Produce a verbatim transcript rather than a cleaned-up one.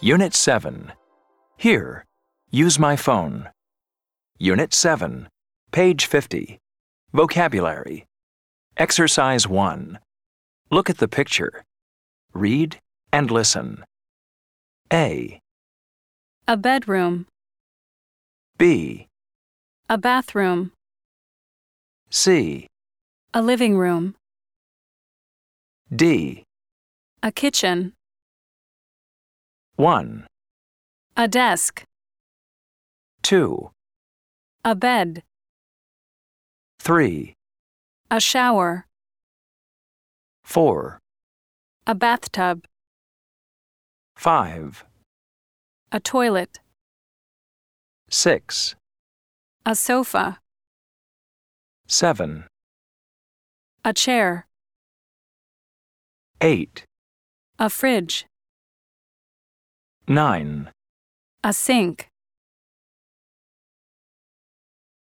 Unit seven. Here, use my phone. Unit seven, page fifty. Vocabulary. Exercise one. Look at the picture. Read and listen. A. A bedroom. B. A bathroom. C. A living room. D. A kitchen. one. A desk. two. A bed. three. A shower. four. A bathtub. five. A toilet. six. A sofa. seven. A chair. eight. A fridge. nine. A sink.